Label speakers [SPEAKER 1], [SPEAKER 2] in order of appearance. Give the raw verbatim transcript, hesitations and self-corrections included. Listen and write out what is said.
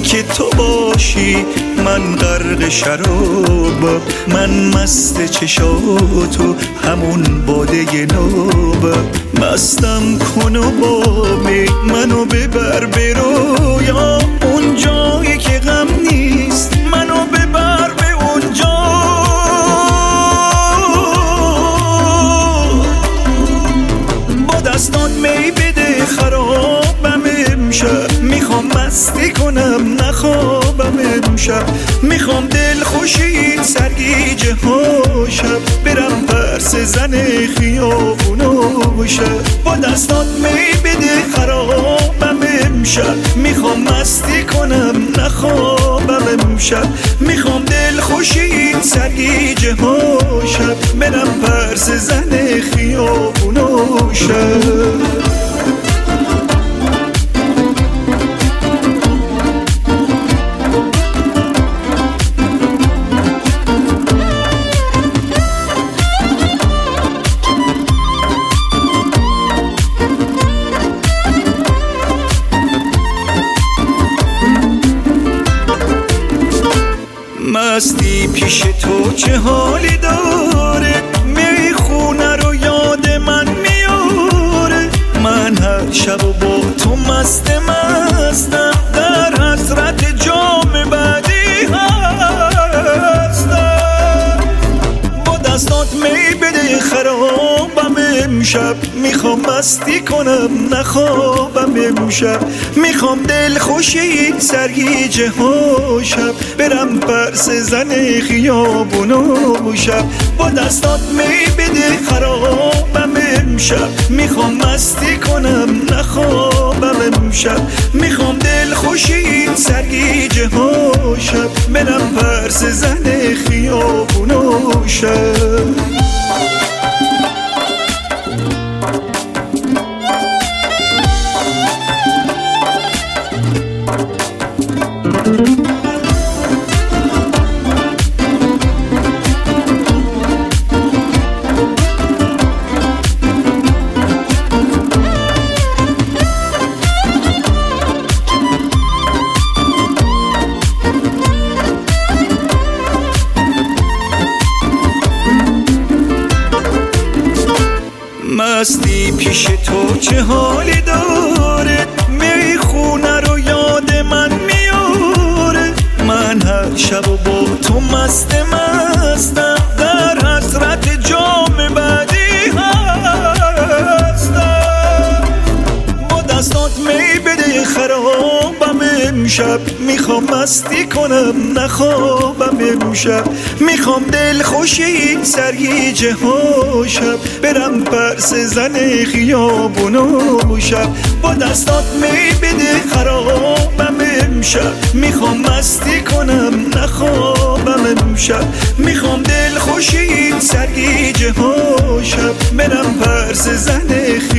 [SPEAKER 1] که تو باشی من غرق شراب، من مست چشاتو همون باده ناب. مستم کن و بامی منو ببر برو، یا اون جایی که غم نیست منو ببر به اونجا. با دستان می بده خرابم امشب، میخوام مستی کنم نخوابم امشب. میخوام دل خوشی سرگیجه ها شب، برم پرس زن خیابونو شب. با دستات می بده خرابم امشب، میخوام مستی کنم نخوابم امشب. میخوام دل خوشی سرگیجه ها شب، برم پرس زن خیابونو شب. مستی پیش تو چه حالی داره، میخونه رو یاد من میاره. من هر شب و با تو مست مستم، در حسرت جام بعدی هستم. با دستات می بده خرابم امشب، میخوام مستی کنم نخوابم امشب. میخوام دل خوشی سرگیجه ها شب، برم پرس زن خیابونو شب. با دستات می بده خرابم امشب، میخوام مستی کنم نخوابم امشب. میخوام دل خوشی سرگیجه ها شب، برم پرس زن خیابونو شب. مستی پیش تو چه حالی داره، میخونه رو یاد من میاره. من هر شب و با تو مست مستم، در حسرت جام بعدی هستم. با دستات می بده خرابم امشب، میخوام مستی کنم نخوابم امشب. میخوام دل خوشی سرگیجه ها شب، برم پرس زن خیابونو شب. با دستات می بده خرابم امشب، میخوام مستی کنم نخوابم امشب. میخوام دل خوشی سرگیجه ها شب، برم پرس زن خیابونو